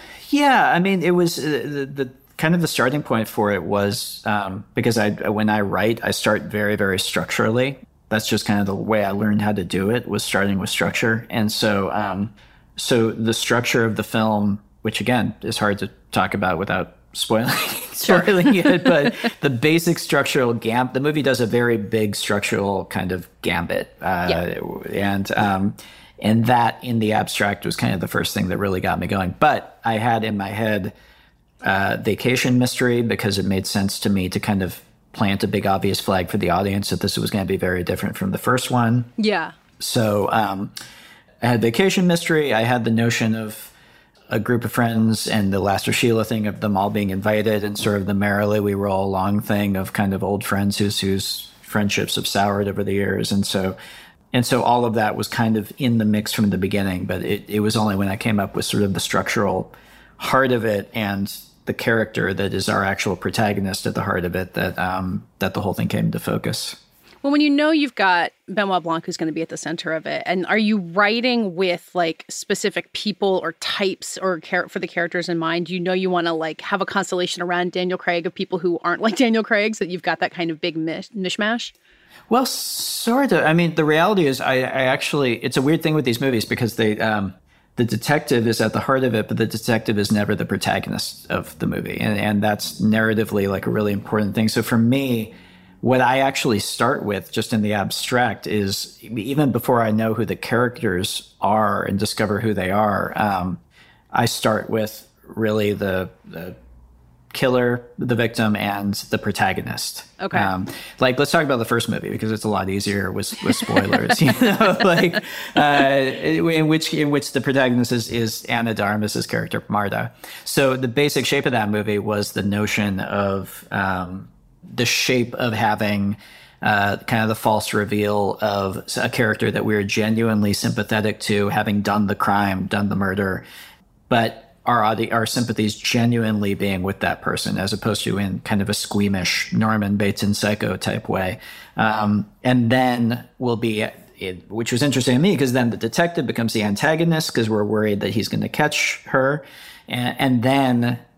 Yeah, I mean, it was uh, the, the kind of the starting point for it was um, because I when I write, I start very, very structurally. That's just kind of the way I learned how to do it, was starting with structure. And so um, so the structure of the film, which again is hard to talk about without spoiling, spoiling it, but the basic structural gambit, the movie does a very big structural kind of gambit. Uh, yeah. And um, and that in the abstract was kind of the first thing that really got me going. But I had in my head Uh, vacation mystery, because it made sense to me to kind of plant a big obvious flag for the audience that this was going to be very different from the first one. Yeah. So um, I had vacation mystery. I had the notion of a group of friends and the Last of Sheila thing of them all being invited, and sort of the merrily we roll along thing of kind of old friends whose whose friendships have soured over the years. And so and so all of that was kind of in the mix from the beginning, but it, it was only when I came up with sort of the structural heart of it and the character that is our actual protagonist at the heart of it that um, that the whole thing came into focus. Well, when you know you've got Benoit Blanc who's going to be at the center of it, and are you writing with like specific people or types or char- for the characters in mind? You know you want to like have a constellation around Daniel Craig of people who aren't like Daniel Craig, so that you've got that kind of big mish- mishmash? Well, sort of. I mean, the reality is I, I actually, it's a weird thing with these movies because they... Um, the detective is at the heart of it, but the detective is never the protagonist of the movie. And, and that's narratively like a really important thing. So for me, what I actually start with just in the abstract is, even before I know who the characters are and discover who they are, um, I start with really the, the killer, the victim, and the protagonist. Okay. Um, like, let's talk about the first movie because it's a lot easier with, with spoilers. you know, like uh, in which in which the protagonist is, is Anna de Armas's character Marta. So the basic shape of that movie was the notion of um, the shape of having uh, kind of the false reveal of a character that we are genuinely sympathetic to, having done the crime, done the murder, but our our sympathies genuinely being with that person, as opposed to in kind of a squeamish Norman Bates in Psycho type way. Um, and then we'll be, it, which was interesting to me, because then the detective becomes the antagonist because we're worried that he's going to catch her. And, and then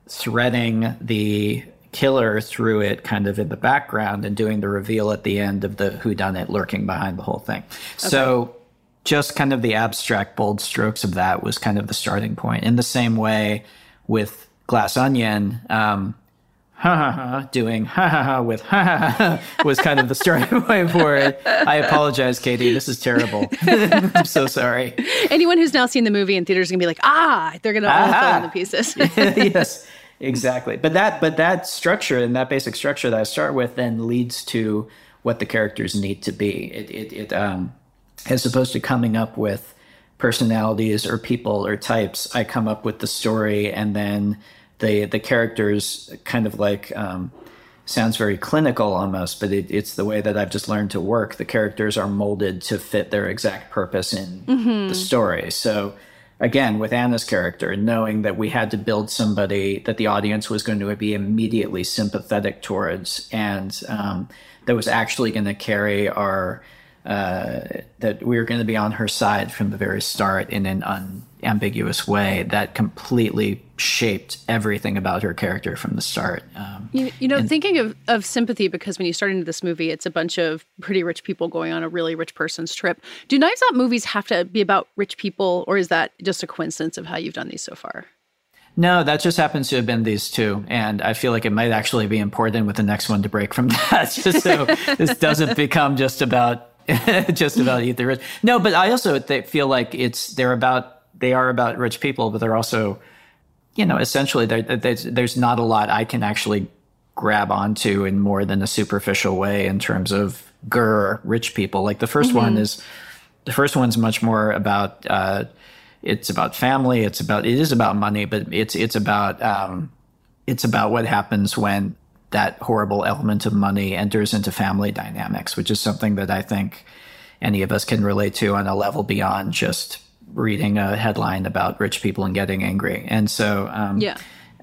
threading the killer through it kind of in the background and doing the reveal at the end of the whodunit lurking behind the whole thing. Okay. So just kind of the abstract bold strokes of that was kind of the starting point. In the same way with Glass Onion, um, ha ha ha, doing ha ha ha with ha ha ha was kind of the starting point for it. I apologize, Katie. This is terrible. I'm so sorry. Anyone who's now seen the movie in theaters is going to be like, ah, they're going to all fall into pieces. Yes, exactly. But that, but that structure and that basic structure that I start with then leads to what the characters need to be. It, it, it um, as opposed to coming up with personalities or people or types, I come up with the story and then the the characters kind of like um, sounds very clinical almost, but it, it's the way that I've just learned to work. The characters are molded to fit their exact purpose in mm-hmm. the story. So again, with Anna's character, knowing that we had to build somebody that the audience was going to be immediately sympathetic towards and um, that was actually going to carry our uh, that we were going to be on her side from the very start in an unambiguous way that completely shaped everything about her character from the start. Um, you, you know, and, thinking of, of sympathy, because when you start into this movie, it's a bunch of pretty rich people going on a really rich person's trip. Do Knives Out movies have to be about rich people, or is that just a coincidence of how you've done these so far? No, that just happens to have been these two. And I feel like it might actually be important with the next one to break from that, just so this doesn't become just about just about either rich. No, but I also they feel like it's they're about they are about rich people, but they're also, you know, essentially there's there's not a lot I can actually grab onto in more than a superficial way in terms of grr rich people. Like the first mm-hmm. one is the first one's much more about uh, it's about family. It's about it is about money, but it's it's about um, it's about what happens when that horrible element of money enters into family dynamics, which is something that I think any of us can relate to on a level beyond just reading a headline about rich people and getting angry. And so, um, yeah.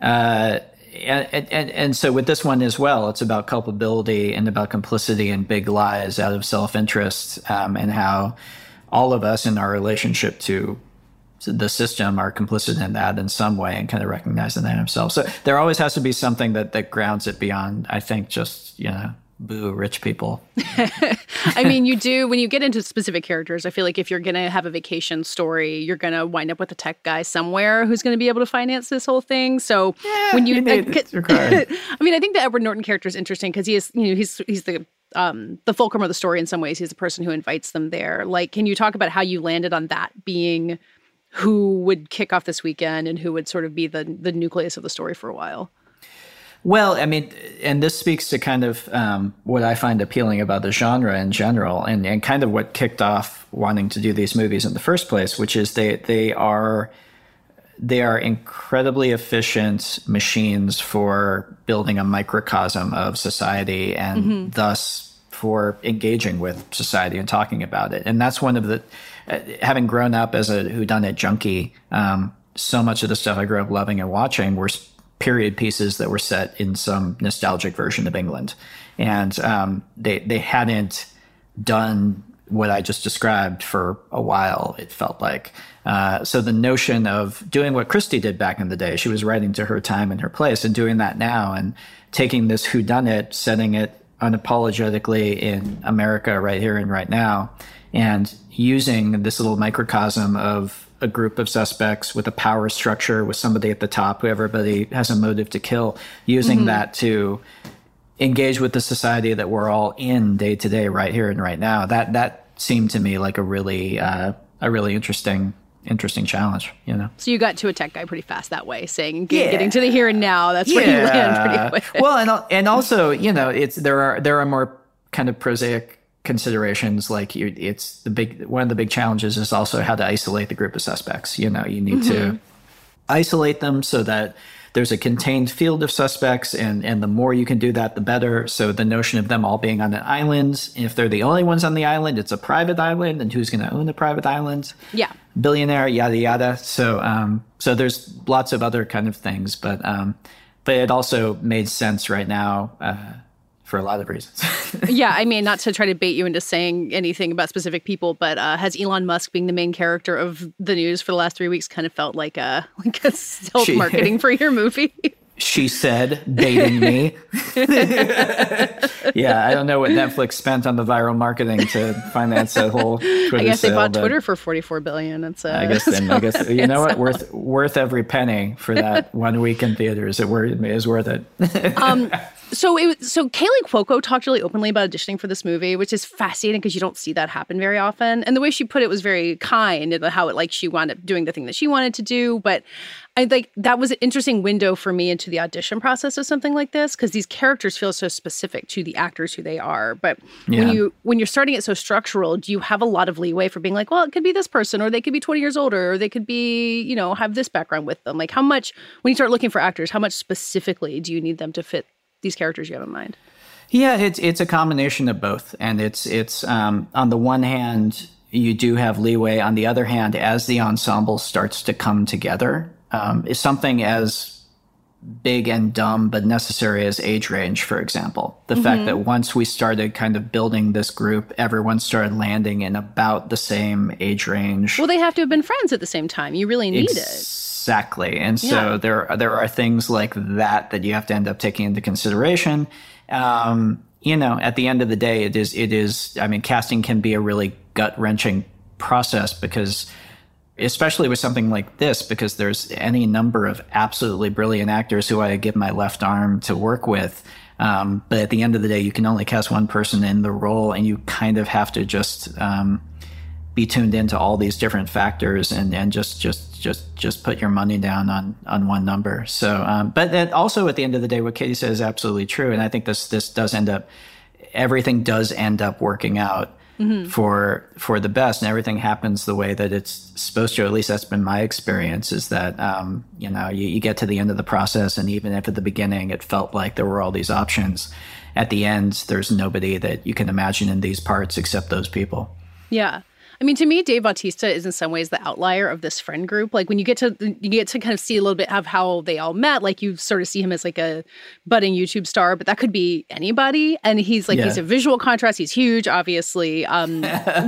Uh, and, and, and so with this one as well, it's about culpability and about complicity and big lies out of self-interest, um, and how all of us in our relationship to the system are complicit in that in some way and kind of recognizing that themselves. So there always has to be something that, that grounds it beyond, I think, just, you know, boo, rich people. I mean, you do, when you get into specific characters, I feel like if you're going to have a vacation story, you're going to wind up with a tech guy somewhere who's going to be able to finance this whole thing. So yeah, when you, you need, I, it's required. I mean, I think the Edward Norton character is interesting because he is, you know, he's, he's the, um, the fulcrum of the story in some ways. He's the person who invites them there. Like, can you talk about how you landed on that being who would kick off this weekend and who would sort of be the the nucleus of the story for a while? Well, I mean, and this speaks to kind of um, what I find appealing about the genre in general, and, and kind of what kicked off wanting to do these movies in the first place, which is they they are they are incredibly efficient machines for building a microcosm of society and mm-hmm. thus for engaging with society and talking about it. And that's one of the, uh, having grown up as a whodunit junkie, um, so much of the stuff I grew up loving and watching were period pieces that were set in some nostalgic version of England. And um, they they hadn't done what I just described for a while, it felt like. Uh, so the notion of doing what Christie did back in the day, she was writing to her time and her place, and doing that now and taking this whodunit, setting it unapologetically in America right here and right now, and using this little microcosm of a group of suspects with a power structure with somebody at the top who everybody has a motive to kill, using mm-hmm. that to engage with the society that we're all in day to day right here and right now. That that seemed to me like a really uh, a really interesting interesting challenge, you know. So you got to a tech guy pretty fast that way, saying get, yeah. getting to the here and now. That's where yeah. you land pretty quick. Well, and and also, you know, it's there are there are more kind of prosaic considerations, like you, it's the big one of the big challenges is also how to isolate the group of suspects. You know, you need mm-hmm. to isolate them so that there's a contained field of suspects, and, and the more you can do that, the better. So the notion of them all being on an island, if they're the only ones on the island, it's a private island, and who's going to own the private island? Yeah. Billionaire, yada, yada. So um, so there's lots of other kind of things, but um, but it also made sense right now uh, for a lot of reasons. Yeah, I mean, not to try to bait you into saying anything about specific people, but uh, has Elon Musk being the main character of the news for the last three weeks kind of felt like a, like a stealth she, marketing for your movie? she said, baiting me. Yeah, I don't know what Netflix spent on the viral marketing to finance that whole Twitter I guess they sale, bought Twitter for forty-four billion dollars. It's, uh, I guess then, I guess you know what, worth worth every penny for that one week in theaters. It worth is worth it. um, so it so Kaylee Cuoco talked really openly about auditioning for this movie, which is fascinating because you don't see that happen very often. And the way she put it was very kind, and how it like she wound up doing the thing that she wanted to do, but. I like that was an interesting window for me into the audition process of something like this, because these characters feel so specific to the actors who they are. But yeah. when you when you're starting it so structural, do you have a lot of leeway for being like, well, it could be this person, or they could be twenty years older, or they could be, you know, have this background with them? Like, how much when you start looking for actors, how much specifically do you need them to fit these characters you have in mind? Yeah, it's it's a combination of both, and it's it's um, on the one hand you do have leeway. On the other hand, as the ensemble starts to come together. Um, is something as big and dumb but necessary as age range, for example. The mm-hmm. fact that once we started kind of building this group, everyone started landing in about the same age range. Well, they have to have been friends at the same time. You really need exactly. it. Exactly. And so yeah. there, there are things like that that you have to end up taking into consideration. Um, you know, at the end of the day, it is, it is, I mean, casting can be a really gut-wrenching process because especially with something like this, because there's any number of absolutely brilliant actors who I give my left arm to work with. Um, but at the end of the day, you can only cast one person in the role, and you kind of have to just um, be tuned into all these different factors and, and just just just just put your money down on on one number. So, um, but then also at the end of the day, what Katie said is absolutely true, and I think this this does end up everything does end up working out. Mm-hmm. for for the best, and everything happens the way that it's supposed to. At least that's been my experience, is that um, you know you, you get to the end of the process, and even if at the beginning it felt like there were all these options, at the end there's nobody that you can imagine in these parts except those people. Yeah. I mean, to me, Dave Bautista is in some ways the outlier of this friend group. Like when you get to you get to kind of see a little bit of how they all met, like you sort of see him as like a budding YouTube star, but that could be anybody. And he's like, yeah. he's a visual contrast. He's huge, obviously. Um,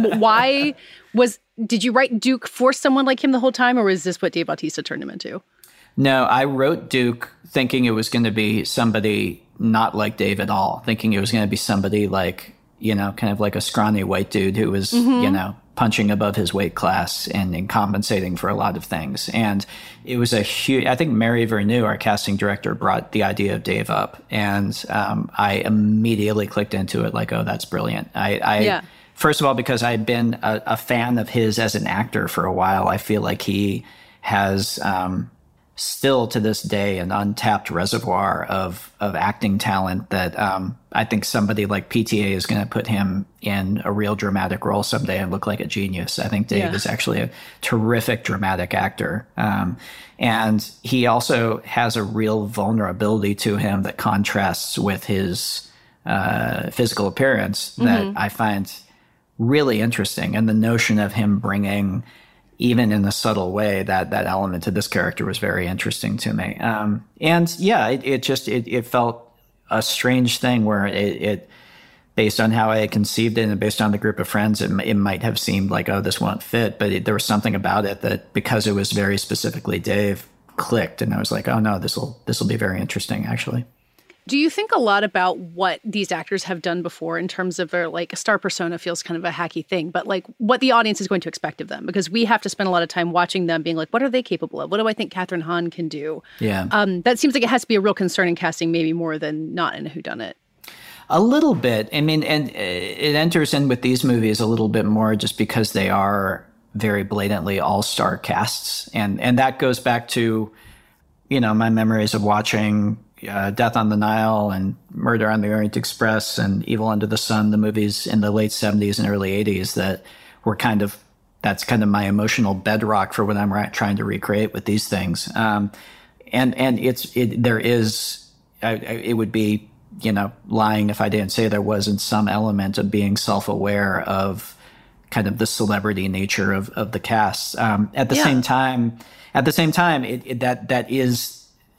why was, did you write Duke for someone like him the whole time, or was this what Dave Bautista turned him into? No, I wrote Duke thinking it was going to be somebody not like Dave at all, thinking it was going to be somebody like, you know, kind of like a scrawny white dude who was, mm-hmm. you know, punching above his weight class and, and compensating for a lot of things. And it was a huge, I think Mary Vernew, our casting director, brought the idea of Dave up. And um, I immediately clicked into it like, oh, that's brilliant. I, I yeah. First of all, because I'd been a, a fan of his as an actor for a while, I feel like he has um, still to this day an untapped reservoir of of acting talent that um, I think somebody like P T A is going to put him in a real dramatic role someday and look like a genius. I think Dave yeah. is actually a terrific dramatic actor. Um, and he also has a real vulnerability to him that contrasts with his uh, physical appearance that mm-hmm. I find really interesting. And the notion of him bringing, even in a subtle way, that that element to this character was very interesting to me. Um, and yeah, it, it just, it, it felt a strange thing where it, it, based on how I had conceived it and based on the group of friends, it, it might have seemed like, oh, this won't fit. But it, there was something about it that, because it was very specifically Dave, clicked. And I was like, oh no, this will, this will be very interesting, actually. Do you think a lot about what these actors have done before in terms of their, like, a star persona feels kind of a hacky thing, but like what the audience is going to expect of them? Because we have to spend a lot of time watching them being like, what are they capable of? What do I think Kathryn Hahn can do? Yeah. Um, that seems like it has to be a real concern in casting, maybe more than not in a whodunit. A little bit. I mean, and it enters in with these movies a little bit more just because they are very blatantly all-star casts. And, and that goes back to, you know, my memories of watching Uh, Death on the Nile and Murder on the Orient Express and Evil Under the Sun, the movies in the late seventies and early eighties that were kind of, that's kind of my emotional bedrock for what I'm ra- trying to recreate with these things. Um, and, and it's, it, there is, I, I, it would be, you know, lying if I didn't say there wasn't some element of being self-aware of kind of the celebrity nature of, of the cast. Um, at the yeah. same time, at the same time, it, it, that, that is,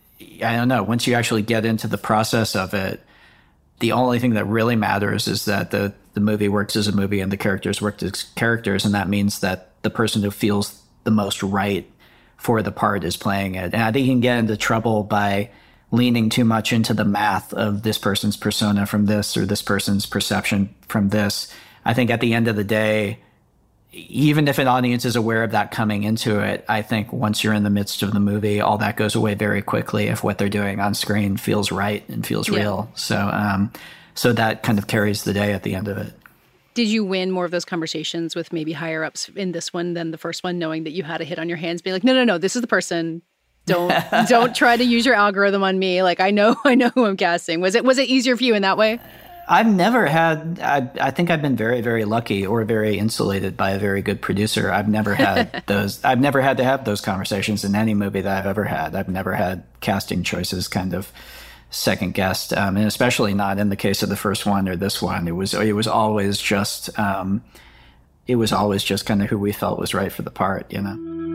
I don't know, once you actually get into the process of it, the only thing that really matters is that the, the movie works as a movie and the characters work as characters. And that means that the person who feels the most right for the part is playing it. And I think you can get into trouble by leaning too much into the math of this person's persona from this or this person's perception from this. I think at the end of the day, even if an audience is aware of that coming into it, I think once you're in the midst of the movie, all that goes away very quickly if what they're doing on screen feels right and feels yeah. real. So, um, so that kind of carries the day at the end of it. Did you win more of those conversations with maybe higher ups in this one than the first one, knowing that you had a hit on your hands, being like, no, no, no, this is the person. Don't don't try to use your algorithm on me. Like, I know, I know who I'm casting. Was it was it easier for you in that way? I've never had, I, I think I've been very, very lucky or very insulated by a very good producer. I've never had those, I've never had to have those conversations in any movie that I've ever had. I've never had casting choices kind of second guessed, um, and especially not in the case of the first one or this one. It was, it was always just, um, it was always just kind of who we felt was right for the part, you know?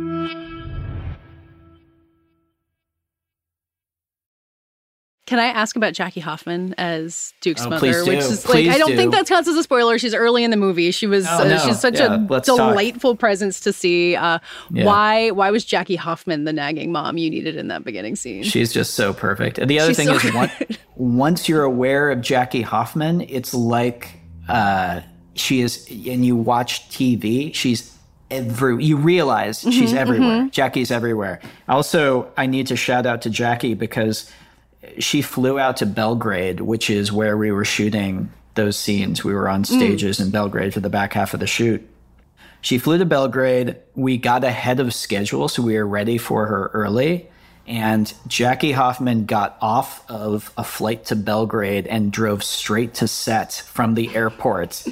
Can I ask about Jackie Hoffman as Duke's oh, mother? Which is please like I don't do. think that counts as a spoiler. She's early in the movie. She was oh, uh, no. she's such yeah, a delightful talk. presence to see. Uh, yeah. Why why was Jackie Hoffman the nagging mom you needed in that beginning scene? She's just so perfect. And the other she's thing so is one, once you're aware of Jackie Hoffman, it's like uh, she is, and you watch T V, she's every, you realize mm-hmm, she's everywhere. Mm-hmm. Jackie's everywhere. Also, I need to shout out to Jackie because she flew out to Belgrade, which is where we were shooting those scenes. We were on stages mm. in Belgrade for the back half of the shoot. She flew to Belgrade. We got ahead of schedule, so we were ready for her early. And Jackie Hoffman got off of a flight to Belgrade and drove straight to set from the airport.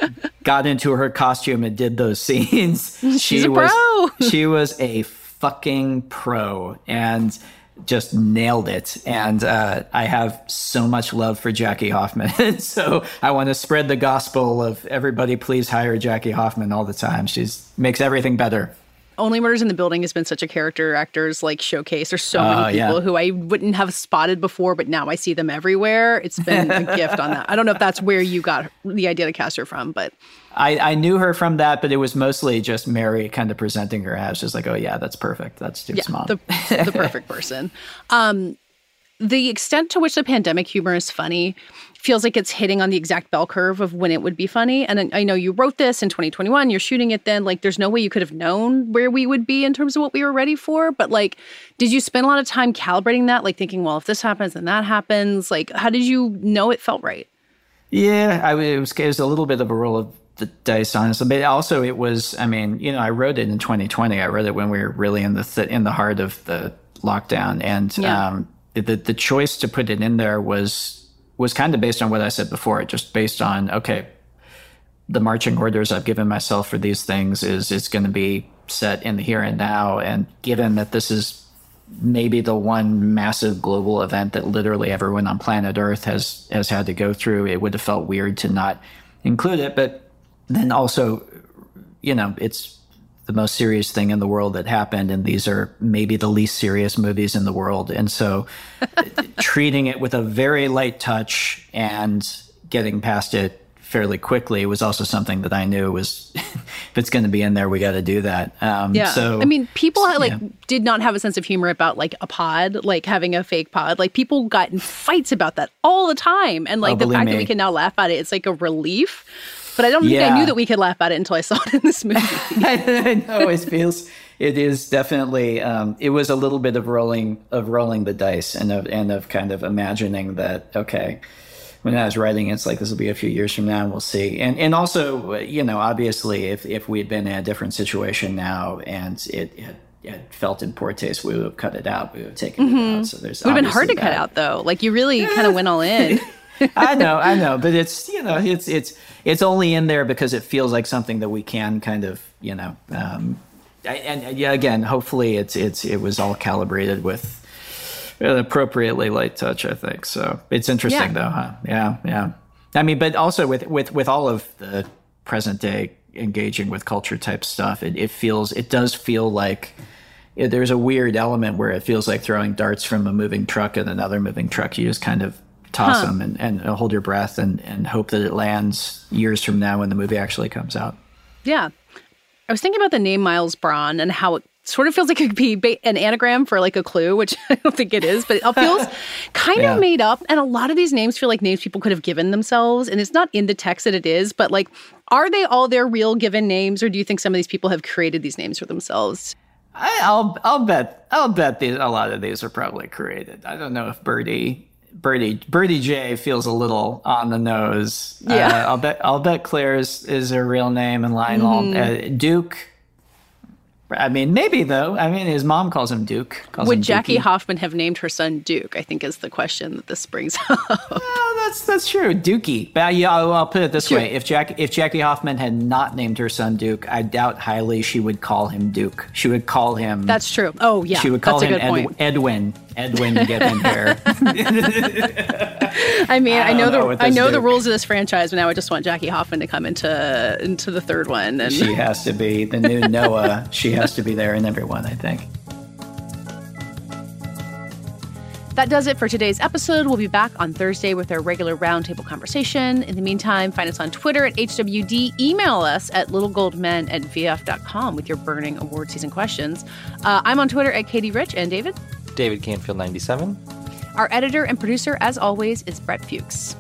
Got into her costume and did those scenes. She's she a was, pro. She was a fucking pro. And just nailed it. And uh, I have so much love for Jackie Hoffman. So I want to spread the gospel of everybody please hire Jackie Hoffman all the time. She's makes everything better. Only Murders in the Building has been such a character actors like showcase. There's so many uh, people yeah. who I wouldn't have spotted before, but now I see them everywhere. It's been a gift on that. I don't know if that's where you got the idea to cast her from, but I, I knew her from that, but it was mostly just Mary kind of presenting her as just like, oh yeah, that's perfect. That's Duke's yeah, mom. The, the perfect person. Um, the extent to which the pandemic humor is funny feels like it's hitting on the exact bell curve of when it would be funny. And I know you wrote this in twenty twenty-one, you're shooting it then. Like, there's no way you could have known where we would be in terms of what we were ready for. But like, did you spend a lot of time calibrating that? Like thinking, well, if this happens, then that happens. Like, how did you know it felt right? Yeah, I, it, was, it was a little bit of a roll of the dice, honestly. But also it was, I mean, you know, I wrote it in twenty twenty. I wrote it when we were really in the th- in the heart of the lockdown. And yeah. um, the the choice to put it in there was was kind of based on what I said before, just based on, okay, the marching orders I've given myself for these things is it's going to be set in the here and now. And given that this is maybe the one massive global event that literally everyone on planet Earth has, has had to go through, it would have felt weird to not include it. But then also, you know, it's the most serious thing in the world that happened, and these are maybe the least serious movies in the world. And so treating it with a very light touch and getting past it fairly quickly was also something that I knew was, if it's going to be in there, we got to do that. Um, yeah. So, I mean, people like yeah. did not have a sense of humor about like a pod, like having a fake pod. Like people got in fights about that all the time. And like oh, the fact me. that we can now laugh at it, it's like a relief. But I don't think yeah. I knew that we could laugh at it until I saw it in this movie. I know it feels, it is definitely, um, it was a little bit of rolling, of rolling the dice and of, and of kind of imagining that, okay, when I was writing, it's like, this will be a few years from now and we'll see. And, and also, you know, obviously if, if we had been in a different situation now and it had, it felt in poor taste, we would have cut it out. We would have taken mm-hmm. it out. So there's it would have been hard to that. cut out though. Like you really kind of went all in. I know, I know, but it's, you know, it's, it's, it's only in there because it feels like something that we can kind of, you know, um, and, and yeah, again, hopefully it's, it's, it was all calibrated with an appropriately light touch, I think. So it's interesting yeah. though, huh? Yeah. Yeah. I mean, but also with, with, with all of the present day engaging with culture type stuff, it, it feels, it does feel like it, there's a weird element where it feels like throwing darts from a moving truck at another moving truck. You just kind of toss huh. them and, and hold your breath and, and hope that it lands years from now when the movie actually comes out. Yeah. I was thinking about the name Miles Bron and how it sort of feels like it could be ba- an anagram for like a clue, which I don't think it is, but it feels kind yeah. of made up. And a lot of these names feel like names people could have given themselves. And it's not in the text that it is, but like, are they all their real given names? Or do you think some of these people have created these names for themselves? I, I'll I'll bet I'll bet these, a lot of these are probably created. I don't know if Birdie Birdie Birdie J feels a little on the nose. Yeah, uh, I'll bet I'll bet Claire's is her real name, and Lionel Mm-hmm. uh, Duke. I mean, maybe though. I mean, his mom calls him Duke. Calls Would him Jackie Dookie. Hoffman have named her son Duke? I think is the question that this brings up. Oh, that's that's true, Dookie. But yeah, I'll, I'll put it this Sure. way: if Jack if Jackie Hoffman had not named her son Duke, I doubt highly she would call him Duke. She would call him. That's true. Oh yeah, She would call that's him a good Ed, point. Edwin. Edwin to get in here. I mean, I, I know don't know the with I this know the Duke. rules of this franchise, but now I just want Jackie Hoffman to come into into the third one. And She has to be the new Noah. She has to be there in everyone, I think. That does it for today's episode. We'll be back on Thursday with our regular roundtable conversation. In the meantime, find us on Twitter at H W D. Email us at littlegoldmen at v f dot com with your burning award season questions. Uh, I'm on Twitter at Katie Rich. And David? David Canfield ninety-seven. Our editor and producer, as always, is Brett Fuchs.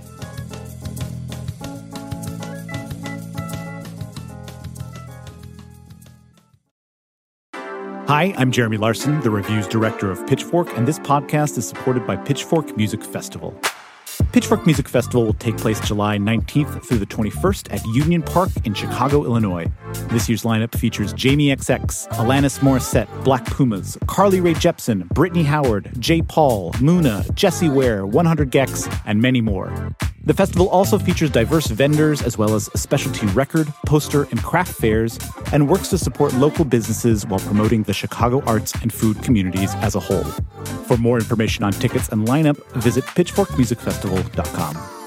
Hi, I'm Jeremy Larson, the reviews director of Pitchfork, and this podcast is supported by Pitchfork Music Festival. Pitchfork Music Festival will take place July nineteenth through the twenty-first at Union Park in Chicago, Illinois. This year's lineup features Jamie X X, Alanis Morissette, Black Pumas, Carly Rae Jepsen, Brittany Howard, J. Paul, Muna, Jessie Ware, one hundred gecs, and many more. The festival also features diverse vendors as well as specialty record, poster, and craft fairs, and works to support local businesses while promoting the Chicago arts and food communities as a whole. For more information on tickets and lineup, visit pitchfork music festival dot com.